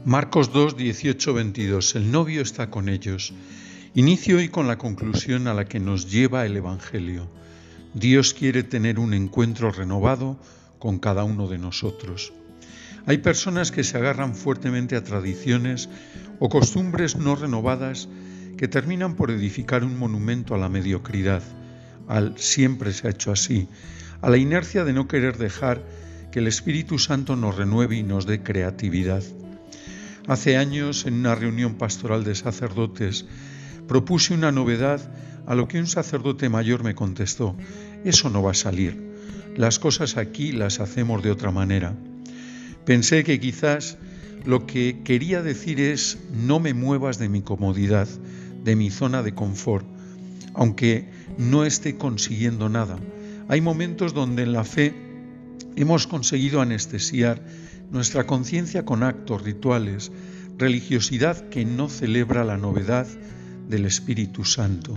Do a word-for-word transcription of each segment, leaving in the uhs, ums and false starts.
Marcos dos, dieciocho, veintidós. El novio está con ellos. Inicio hoy con la conclusión a la que nos lleva el Evangelio. Dios quiere tener un encuentro renovado con cada uno de nosotros. Hay personas que se agarran fuertemente a tradiciones o costumbres no renovadas que terminan por edificar un monumento a la mediocridad, al siempre se ha hecho así, a la inercia de no querer dejar que el Espíritu Santo nos renueve y nos dé creatividad. Hace años, en una reunión pastoral de sacerdotes, propuse una novedad a lo que un sacerdote mayor me contestó: eso no va a salir, las cosas aquí las hacemos de otra manera. Pensé que quizás lo que quería decir es: no me muevas de mi comodidad, de mi zona de confort, aunque no esté consiguiendo nada. Hay momentos donde en la fe hemos conseguido anestesiar nuestra conciencia con actos, rituales, religiosidad que no celebra la novedad del Espíritu Santo.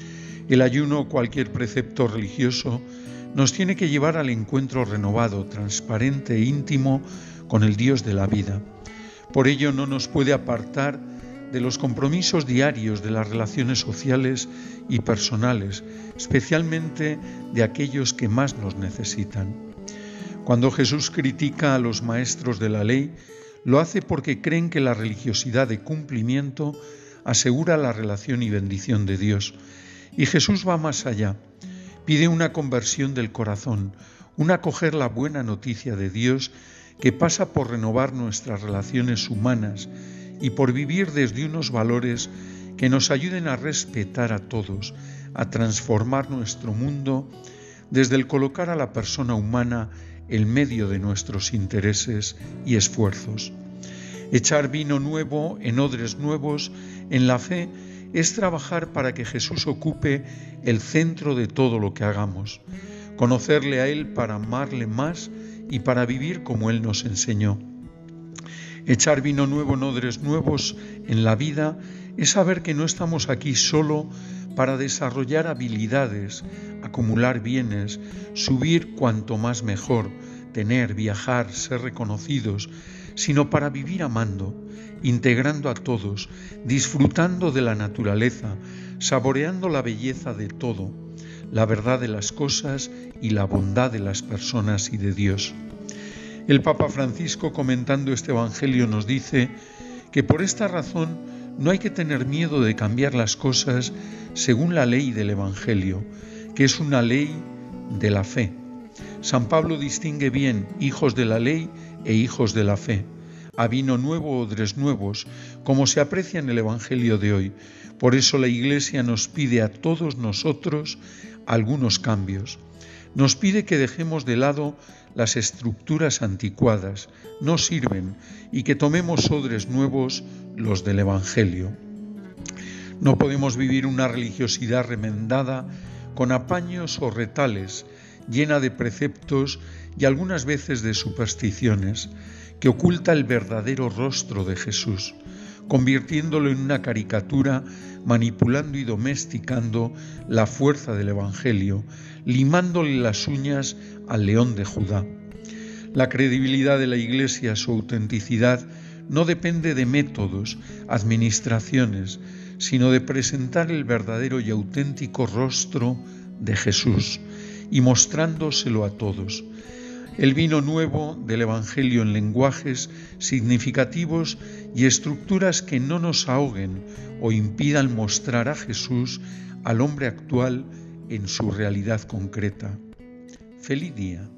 El ayuno o cualquier precepto religioso nos tiene que llevar al encuentro renovado, transparente e íntimo con el Dios de la vida. Por ello no nos puede apartar de los compromisos diarios de las relaciones sociales y personales, especialmente de aquellos que más nos necesitan. Cuando Jesús critica a los maestros de la ley, lo hace porque creen que la religiosidad de cumplimiento asegura la relación y bendición de Dios. Y Jesús va más allá. Pide una conversión del corazón, un acoger la buena noticia de Dios que pasa por renovar nuestras relaciones humanas y por vivir desde unos valores que nos ayuden a respetar a todos, a transformar nuestro mundo desde el colocar a la persona humana en medio de nuestros intereses y esfuerzos. Echar vino nuevo en odres nuevos en la fe es trabajar para que Jesús ocupe el centro de todo lo que hagamos, conocerle a Él para amarle más y para vivir como Él nos enseñó. Echar vino nuevo en odres nuevos en la vida es saber que no estamos aquí solo para desarrollar habilidades, acumular bienes, subir cuanto más mejor, tener, viajar, ser reconocidos, sino para vivir amando, integrando a todos, disfrutando de la naturaleza, saboreando la belleza de todo, la verdad de las cosas y la bondad de las personas y de Dios. El Papa Francisco, comentando este Evangelio, nos dice que por esta razón no hay que tener miedo de cambiar las cosas según la ley del Evangelio, que es una ley de la fe. San Pablo distingue bien hijos de la ley e hijos de la fe. A vino nuevo, odres nuevos, como se aprecia en el Evangelio de hoy. Por eso la Iglesia nos pide a todos nosotros algunos cambios. Nos pide que dejemos de lado las estructuras anticuadas, no sirven, y que tomemos odres nuevos, los del Evangelio. No podemos vivir una religiosidad remendada con apaños o retales, llena de preceptos y algunas veces de supersticiones, que oculta el verdadero rostro de Jesús, convirtiéndolo en una caricatura, manipulando y domesticando la fuerza del Evangelio, limándole las uñas al león de Judá. La credibilidad de la Iglesia, su autenticidad, no depende de métodos, administraciones, sino de presentar el verdadero y auténtico rostro de Jesús y mostrándoselo a todos. El vino nuevo del Evangelio en lenguajes significativos y estructuras que no nos ahoguen o impidan mostrar a Jesús, al hombre actual, en su realidad concreta. ¡Feliz día!